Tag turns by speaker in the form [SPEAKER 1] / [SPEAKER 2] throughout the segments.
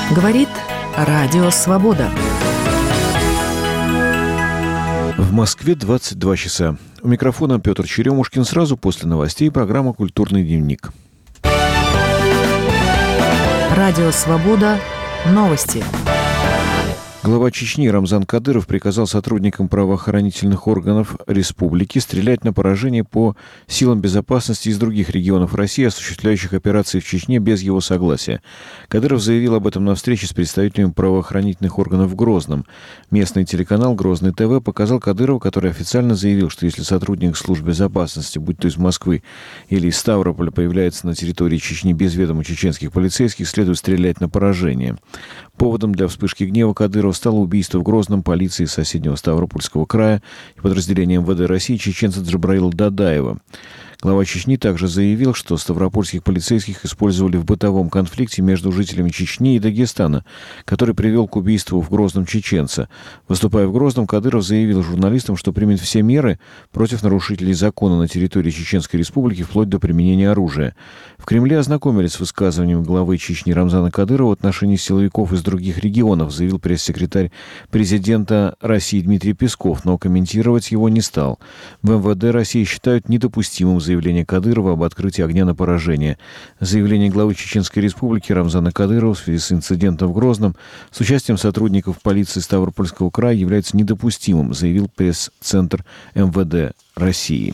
[SPEAKER 1] Говорит Радио Свобода.
[SPEAKER 2] В Москве 22 часа. У микрофона Петр Черемушкин. Сразу после новостей программа «Культурный дневник».
[SPEAKER 1] Радио Свобода. Новости.
[SPEAKER 2] Глава Чечни Рамзан Кадыров приказал сотрудникам правоохранительных органов республики стрелять на поражение по силам безопасности из других регионов России, осуществляющих операции в Чечне без его согласия. Кадыров заявил об этом на встрече с представителями правоохранительных органов в Грозном. Местный телеканал «Грозный ТВ» показал Кадырова, который официально заявил, что если сотрудник служб безопасности, будь то из Москвы или из Ставрополя, появляется на территории Чечни без ведома чеченских полицейских, следует стрелять на поражение. Поводом для вспышки гнева Кадырова стало убийство в Грозном полиции соседнего Ставропольского края и подразделения МВД России чеченца Джабраила Дадаева. Глава Чечни также заявил, что ставропольских полицейских использовали в бытовом конфликте между жителями Чечни и Дагестана, который привел к убийству в Грозном чеченца. Выступая в Грозном, Кадыров заявил журналистам, что примет все меры против нарушителей закона на территории Чеченской Республики вплоть до применения оружия. В Кремле ознакомились с высказыванием главы Чечни Рамзана Кадырова в отношении силовиков из других регионов, заявил пресс-секретарь президента России Дмитрий Песков, но комментировать его не стал. В МВД России считают недопустимым заявление Кадырова об открытии огня на поражение. Заявление главы Чеченской Республики Рамзана Кадырова в связи с инцидентом в Грозном с участием сотрудников полиции Ставропольского края является недопустимым, заявил пресс-центр МВД России.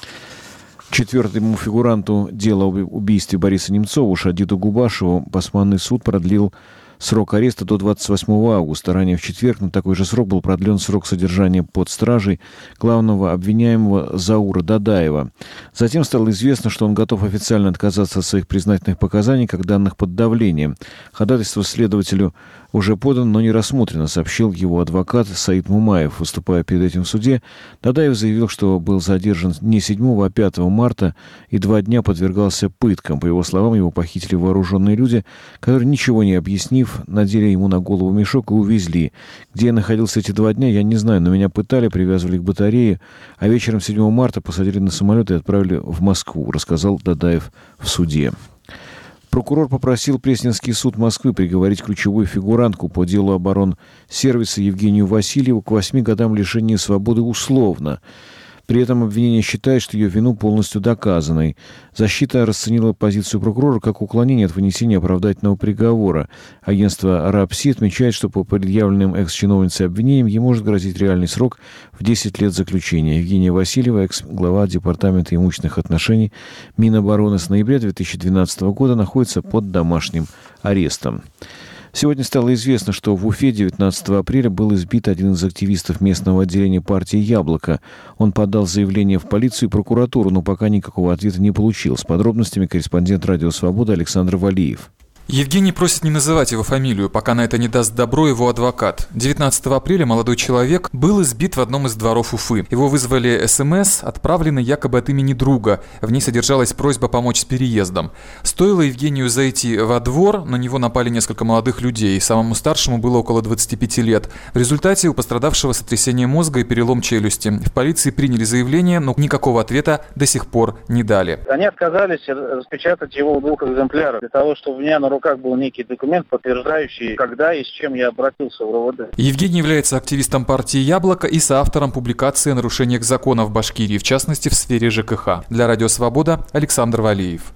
[SPEAKER 2] Четвертому фигуранту дела об убийстве Бориса Немцова, Шадиду Губашеву, Басманный суд продлил срок ареста до 28 августа. Ранее в четверг на такой же срок был продлен срок содержания под стражей главного обвиняемого Заура Дадаева. Затем стало известно, что он готов официально отказаться от своих признательных показаний как данных под давлением. Ходатайство следователю уже подано, но не рассмотрено, сообщил его адвокат Саид Мумаев. Выступая перед этим в суде, Дадаев заявил, что был задержан не 7, а 5 марта и 2 дня подвергался пыткам. По его словам, его похитили вооруженные люди, которые, ничего не объяснив, надели ему на голову мешок и увезли. Где я находился эти 2 дня, я не знаю, но меня пытали, привязывали к батарее, а вечером 7 марта посадили на самолет и отправили в Москву, рассказал Дадаев в суде. Прокурор попросил Пресненский суд Москвы приговорить ключевую фигурантку по делу оборонсервиса Евгению Васильеву к 8 годам лишения свободы условно. При этом обвинение считает, что ее вину полностью доказанной. Защита расценила позицию прокурора как уклонение от вынесения оправдательного приговора. Агентство РАПСИ отмечает, что по предъявленным экс-чиновницей обвинениям ей может грозить реальный срок в 10 лет заключения. Евгения Васильева, экс-глава Департамента имущественных отношений Минобороны, с ноября 2012 года находится под домашним арестом. Сегодня стало известно, что в Уфе 19 апреля был избит один из активистов местного отделения партии «Яблоко». Он подал заявление в полицию и прокуратуру, но пока никакого ответа не получил. С подробностями корреспондент «Радио Свобода» Александр Валиев.
[SPEAKER 3] Евгений просит не называть его фамилию, пока на это не даст добро его адвокат. 19 апреля молодой человек был избит в одном из дворов Уфы. Его вызвали СМС, отправленный якобы от имени друга. В ней содержалась просьба помочь с переездом. Стоило Евгению зайти во двор, на него напали несколько молодых людей. Самому старшему было около 25 лет. В результате у пострадавшего сотрясение мозга и перелом челюсти. В полиции приняли заявление, но никакого ответа до сих пор не дали.
[SPEAKER 4] Они отказались распечатать его в 2 экземплярах для того, чтобы у меня на руках был некий документ, подтверждающий, когда и с чем я обратился в РОВД.
[SPEAKER 3] Евгений является активистом партии «Яблоко» и соавтором публикации о нарушениях закона в Башкирии, в частности, в сфере ЖКХ. Для Радио Свобода Александр Валиев.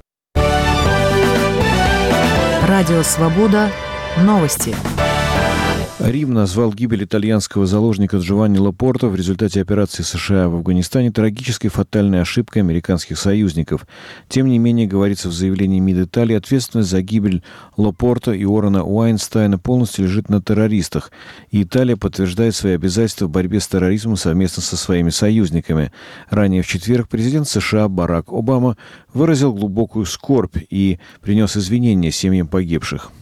[SPEAKER 1] Радио Свобода. Новости.
[SPEAKER 2] Рим назвал гибель итальянского заложника Джованни Лапорто в результате операции США в Афганистане трагической фатальной ошибкой американских союзников. Тем не менее, говорится в заявлении МИД Италии, ответственность за гибель Лапорто и Уоррена Уайнстайна полностью лежит на террористах. И Италия подтверждает свои обязательства в борьбе с терроризмом совместно со своими союзниками. Ранее в четверг президент США Барак Обама выразил глубокую скорбь и принес извинения семьям погибших.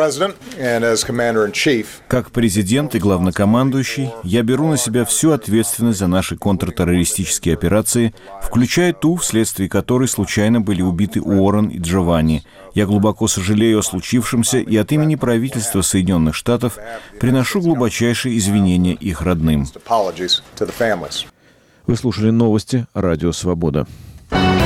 [SPEAKER 5] Как президент и главнокомандующий, я беру на себя всю ответственность за наши контртеррористические операции, включая ту, вследствие которой случайно были убиты Уоррен и Джованни. Я глубоко сожалею о случившемся и от имени правительства Соединенных Штатов приношу глубочайшие извинения их родным.
[SPEAKER 2] Вы слушали новости «Радио Свобода».